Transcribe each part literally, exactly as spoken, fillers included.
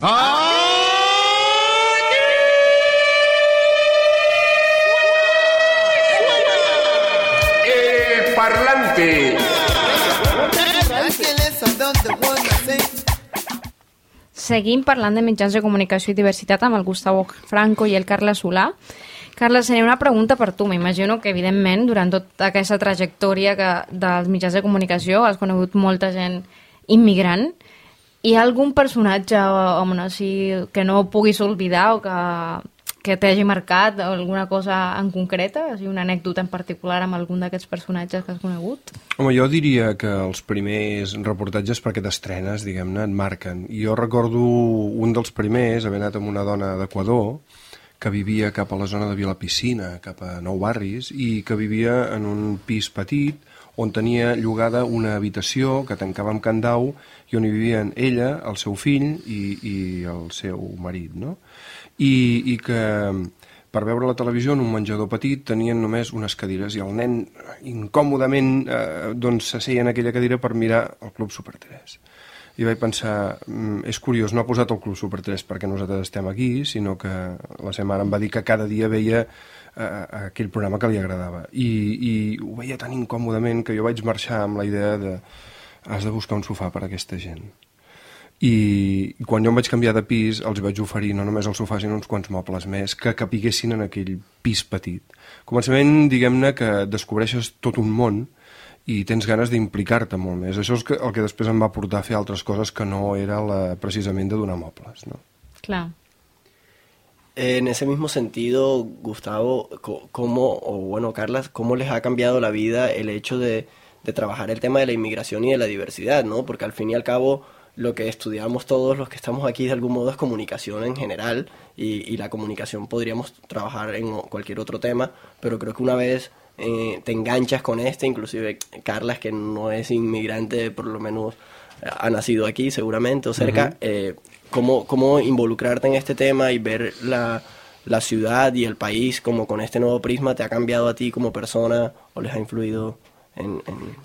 Eh, parlante. Seguim parlant de mitjans de comunicació i diversitat amb el Gustavo Franco i el Carles Solà. Carles, seria una pregunta per tu. M'imagino que, evidentment, durant tota aquesta trajectòria que, dels mitjans de comunicació has conegut molta gent immigrant. Hi ha algun personatge home, no, si, que no puguis oblidar o que, que t'hagi marcat alguna cosa en concreta? O sigui, una anècdota en particular amb algun d'aquests personatges que has conegut? Home, jo diria que els primers reportatges perquè t'estrenes, diguem-ne, et marquen. I jo recordo un dels primers, haver anat amb una dona d'Equador, que vivia cap a la zona de Vilapiscina, cap a Nou Barris, i que vivia en un pis petit on tenia llogada una habitació que tancava amb candau i on hi vivien ella, el seu fill i, i el seu marit, no? I, i que per veure la televisió en un menjador petit tenien només unes cadires i el nen incòmodament eh, doncs s'asseia en aquella cadira per mirar el Club Super tres. I vaig pensar, és curiós, no ha posat el Club Super tres perquè nosaltres estem aquí, sinó que la seva mare em va dir que cada dia veia eh, aquell programa que li agradava. I, I ho veia tan incòmodament que jo vaig marxar amb la idea de has de buscar un sofà per a aquesta gent. I, i quan jo em vaig canviar de pis els vaig oferir no només el sofà sinó uns quants mobles més que capiguessin en aquell pis petit. Començament, diguem-ne, que descobreixes tot un món i tens ganes d'implicar-te molt més. Això és el que després em va portar a fer altres coses que no era la, precisament de donar mobles, no? Clar. En ese mismo sentido, Gustavo, ¿cómo, o bueno, Carlas, cómo les ha cambiado la vida el hecho de, de trabajar el tema de la inmigración y de la diversidad, ¿no? Porque al fin y al cabo lo que estudiamos todos los que estamos aquí de algún modo es comunicación en general y, y la comunicación podríamos trabajar en cualquier otro tema, pero creo que una vez Eh, te enganchas con este, inclusive Carlas, que no es inmigrante, por lo menos eh, ha nacido aquí seguramente o cerca, uh-huh. eh, ¿cómo, cómo involucrarte en este tema y ver la, la ciudad y el país como con este nuevo prisma te ha cambiado a ti como persona o les ha influido en... en...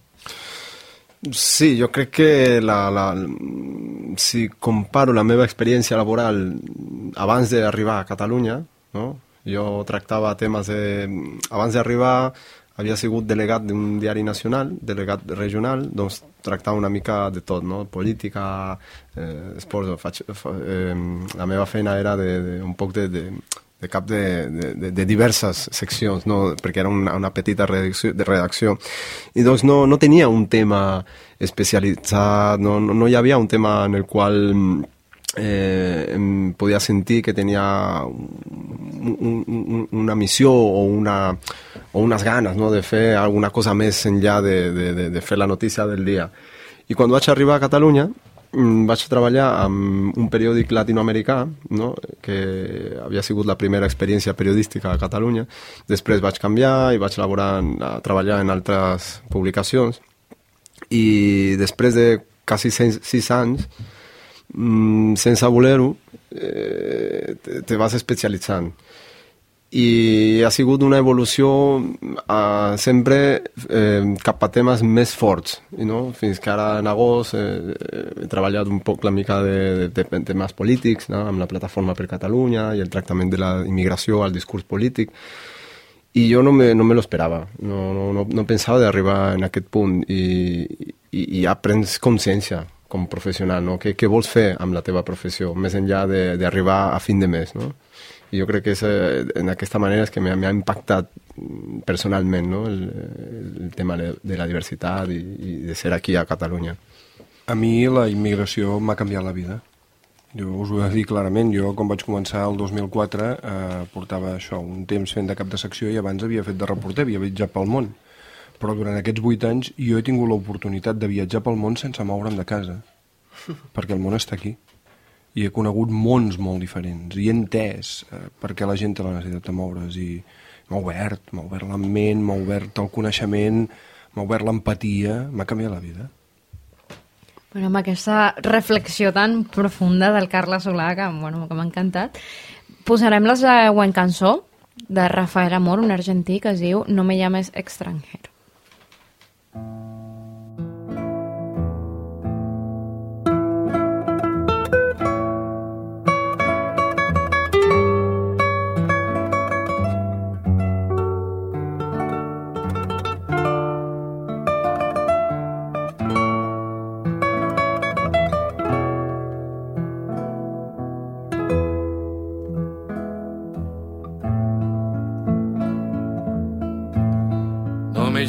Sí, jo crec que la, la, si comparo la meva experiència laboral abans d'arribar a Catalunya, no? Jo tractava temes de... Abans d'arribar havia sigut delegat d'un diari nacional, delegat regional, doncs tractava una mica de tot, no? Política, eh, esport... Faig, fa, eh, la meva feina era de, de, un poc de, de, de cap de, de, de diverses seccions, no? Perquè era una, una petita redacció, de redacció. I doncs no, no tenia un tema especialitzat, no, no, no hi havia un tema en el qual... Eh, em podia sentir que tenia un, un, una missió o, una, o unes ganes, no? De fer alguna cosa més enllà de, de, de, de fer la notícia del dia. I quan vaig arribar a Catalunya vaig treballar amb un periòdic latinoamericà, no? Que havia sigut la primera experiència periodística a Catalunya. Després vaig canviar i vaig elaborar, a treballar en altres publicacions i després de quasi sis, sis anys Mm, sense voler-ho eh, te, te vas especialitzant i ha sigut una evolució eh, sempre eh, cap a temes més forts i no? Fins que ara en agost eh, he treballat un poc la mica de, de, de temes polítics, no? Amb la Plataforma per Catalunya i el tractament de la immigració al discurs polític i jo no me, no me lo esperava, no, no, no, no pensava d'arribar en aquest punt i, i, i ja prens consciència com professional, no? Què, què vols fer amb la teva professió, més enllà d'arribar a fin de mes, no? I jo crec que és, en aquesta manera és que m'ha impactat personalment, no? el, el tema de la diversitat i, i de ser aquí a Catalunya. A mi la immigració m'ha canviat la vida. Jo us ho he de dir clarament, jo quan vaig començar el dos mil quatre eh, portava això, un temps fent de cap de secció i abans havia fet de reporter, havia viatjat pel món. Però durant aquests vuit anys jo he tingut l'oportunitat de viatjar pel món sense moure'm de casa, perquè el món està aquí. I he conegut mons molt diferents, i he entès eh, per què la gent té la necessitat de moure's, i m'ha obert, m'ha obert la ment, m'ha obert el coneixement, m'ha obert l'empatia, m'ha canviat la vida. Bueno, amb aquesta reflexió tan profunda del Carles Solà, que, bueno, que m'ha encantat, posarem la següent cançó de Rafael Amor, un argentí, que es diu No me llames extranjero.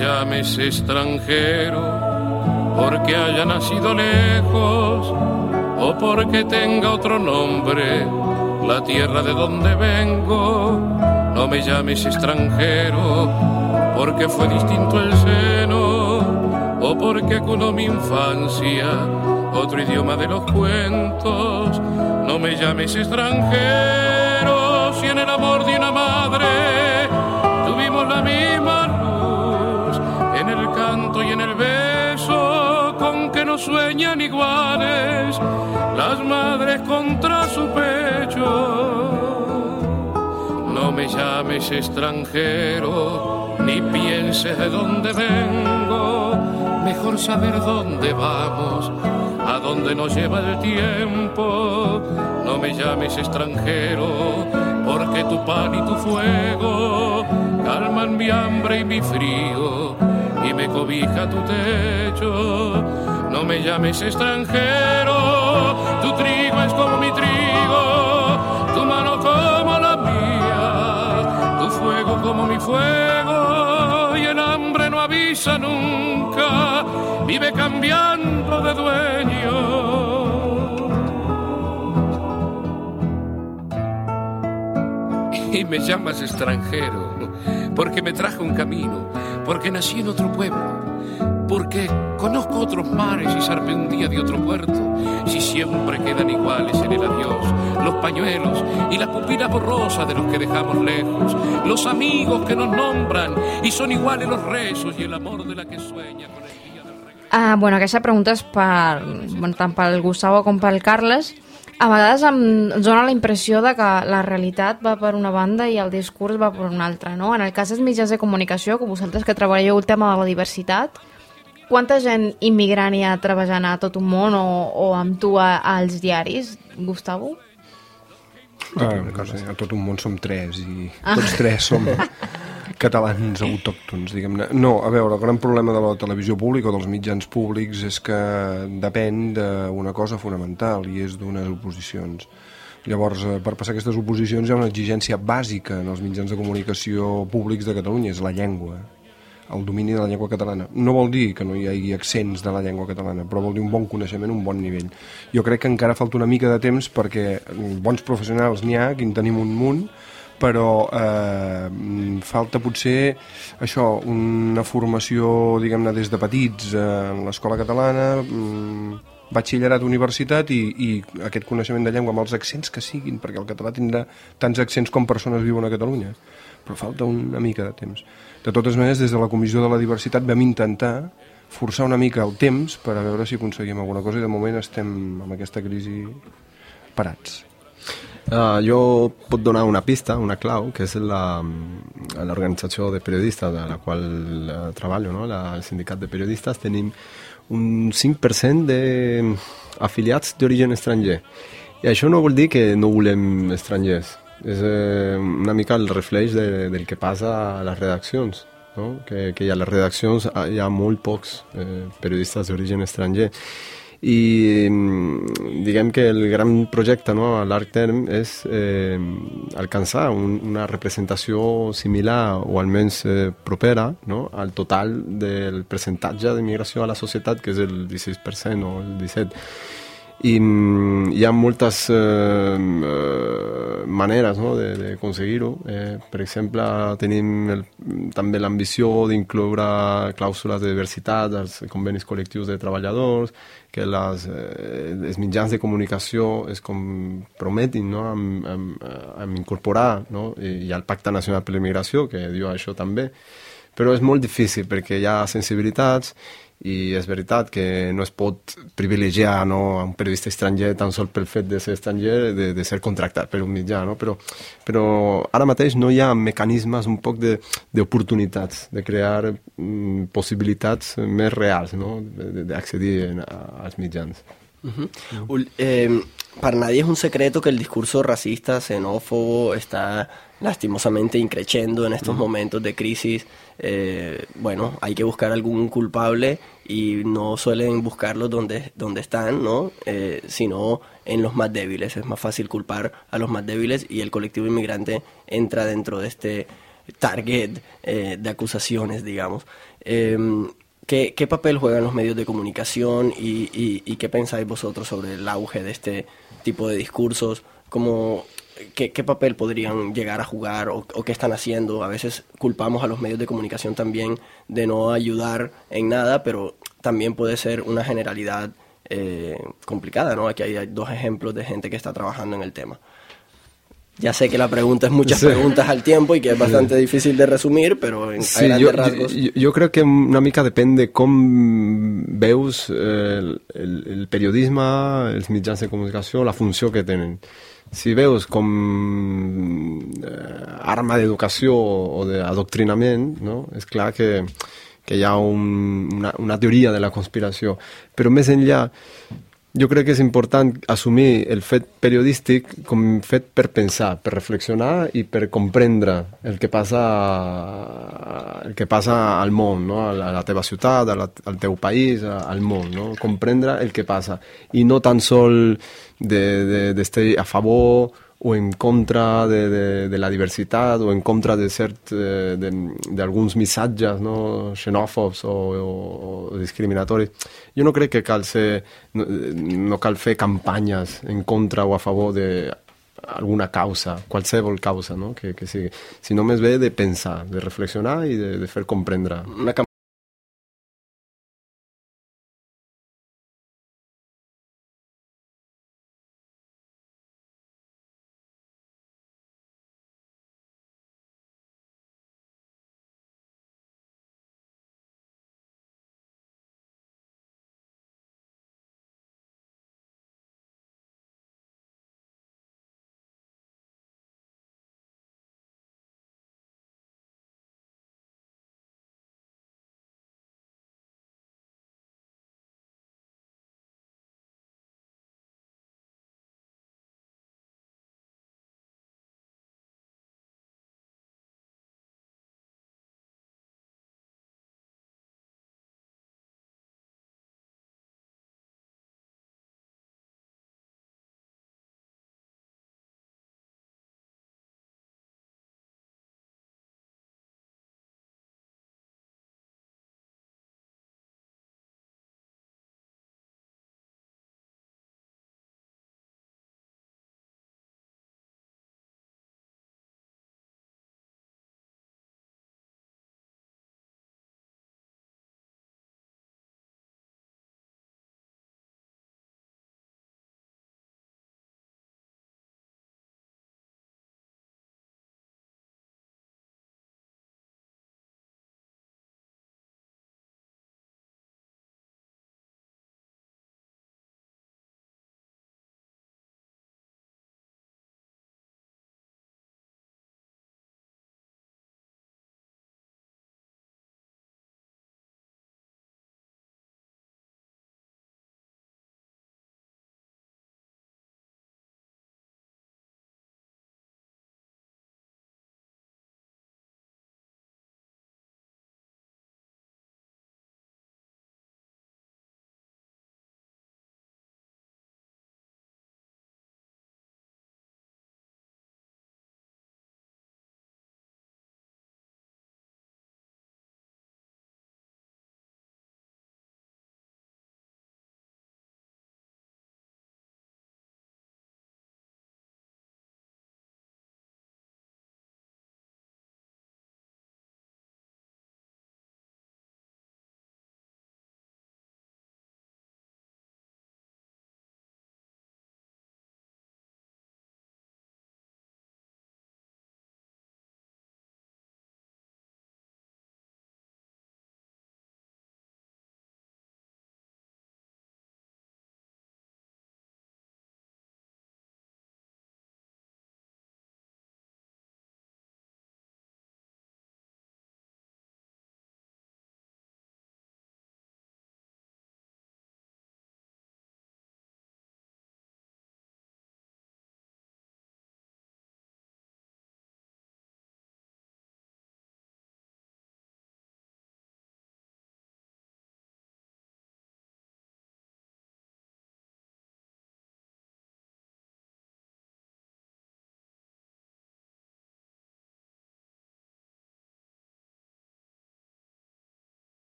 llames extranjero porque haya nacido lejos o porque tenga otro nombre la tierra de donde vengo. No me llames extranjero porque fue distinto el seno o porque acunó mi infancia otro idioma de los cuentos. No me llames extranjero si en el amor de una madre tuvimos la misma luz, en el canto y en el beso con que nos sueñan iguales las madres contra su pecho. No me llames extranjero ni pienses de dónde vengo, mejor saber dónde vamos, a dónde nos lleva el tiempo. No me llames extranjero porque tu pan y tu fuego calman mi hambre y mi frío y me cobija tu techo. No me llames extranjero, tu trigo es como mi trigo, tu mano como la mía, tu fuego como mi fuego, y el hambre no avisa nunca, vive cambiando de dueño. Y me llamas extranjero porque me traje un camino, porque nací en otro pueblo, porque conozco otros mares y zarpé un día de otro puerto. Si siempre quedan iguales en el adiós los pañuelos y las pupilas borrosas de los que dejamos lejos, los amigos que nos nombran y son iguales los rezos y el amor de la que sueña con el día del regreso. Ah, bueno, aquesta pregunta és per, bueno, tant pel Gustavo com pel Carles. A vegades em dona la impressió de que la realitat va per una banda i el discurs va per una altra, no? En el cas dels mitjans de comunicació, que vosaltres que treballeu el tema de la diversitat, quanta gent immigrant hi ha treballant a tot un món o, o amb tu a, als diaris, Gustavo? Ah, no sé, a tot un món som tres i ah. tots tres som catalans autòctons, diguem-ne. No, a veure, el gran problema de la televisió pública o dels mitjans públics és que depèn d'una cosa fonamental i és d'unes oposicions. Llavors, per passar aquestes oposicions hi ha una exigència bàsica en els mitjans de comunicació públics de Catalunya, és la llengua, el domini de la llengua catalana. No vol dir que no hi hagi accents de la llengua catalana, però vol dir un bon coneixement, un bon nivell. Jo crec que encara falta una mica de temps perquè bons professionals n'hi ha, aquí en tenim un munt, però eh, falta potser això, una formació, diguem-ne, des de petits eh, en l'escola catalana, mm, batxillerat, universitat i, i aquest coneixement de llengua amb els accents que siguin, perquè el català tindrà tants accents com persones viuen a Catalunya, però falta una mica de temps. De totes maneres, des de la Comissió de la Diversitat vam intentar forçar una mica el temps per a veure si aconseguim alguna cosa i de moment estem amb aquesta crisi parats. Uh, jo puc donar una pista, una clau, que és la, l'organització de periodistes de la qual uh, treballo, no? La, el sindicat de periodistes. Tenim un cinc per cent d'afiliats d'origen estranger. I això no vol dir que no volem estrangers. És eh, una mica el reflex de, del que passa a les redaccions, no? que, que a les redaccions hi ha molt pocs eh, periodistes d'origen estranger. I diguem que el gran projecte, no, a llarg term és eh, alcançar un, una representació similar o almenys eh, propera, no, al total del percentatge d'immigració a la societat, que és el disset per cent o el disset per cent. I hi ha moltes eh, eh, maneres, no, d'aconseguir-ho. Eh, per exemple, tenim el, també l'ambició d'incloure clàusules de diversitat als convenis col·lectius de treballadors, que les, eh, els mitjans de comunicació es comprometin, no, amb, amb, amb incorporar, no, i, i el Pacte Nacional per l'Immigració, que diu això també. Però és molt difícil perquè hi ha sensibilitats i és veritat que no es pot privilegiar, no, a un periodista estranger tan sol pel fet de ser estranger, de, de ser contractat per un mitjà, no? Però, però ara mateix no hi ha mecanismes un poc d'oportunitats, de, de crear mm, possibilitats més reals, no, d'accedir als mitjans. Uh-huh. eh, para nadie es un secreto que el discurso racista, xenófobo, está lastimosamente increciendo en estos uh-huh. momentos de crisis. Eh, bueno, hay que buscar algún culpable y no suelen buscarlos donde, donde están, ¿no? Eh, sino en los más débiles. Es más fácil culpar a los más débiles y el colectivo inmigrante entra dentro de este target eh, de acusaciones, digamos. Eh, ¿qué, ¿Qué papel juegan los medios de comunicación y, y, y qué pensáis vosotros sobre el auge de este tipo de discursos? ¿Cómo, qué, ¿Qué papel podrían llegar a jugar o, o qué están haciendo? A veces culpamos a los medios de comunicación también de no ayudar en nada, pero también puede ser una generalidad eh, complicada, ¿no? Aquí hay dos ejemplos de gente que está trabajando en el tema. Ya sé que la pregunta es muchas sí. preguntas al tiempo y que es bastante sí. difícil de resumir, pero en sí, grandes jo, rasgos... Jo, jo crec que una mica depèn de com veus el, el, el periodisme, els mitjans de comunicació, la funció que tenen. Si veus com eh, arma d'educació o d'adoctrinament, no? És clar que, que hi ha un, una, una teoria de la conspiració. Però més enllà, jo crec que és important assumir el fet periodístic com fet per pensar, per reflexionar i per comprendre el que passa, el que passa al món, no? a, la, a la teva ciutat, a la, al teu país, a, al món, no? Comprendre el que passa i no tan sol d'estar de, de, a favor o en contra de, de, de la diversitat o en contra de cert d'alguns missatges, no? Xenòfobs o, o, o discriminatoris. Jo no crec que cal ser, no, no cal fer campanyes en contra o a favor d'alguna causa, qualsevol causa, no? que, que sigui, sinó més bé de pensar, de reflexionar i de, de fer comprendre. Una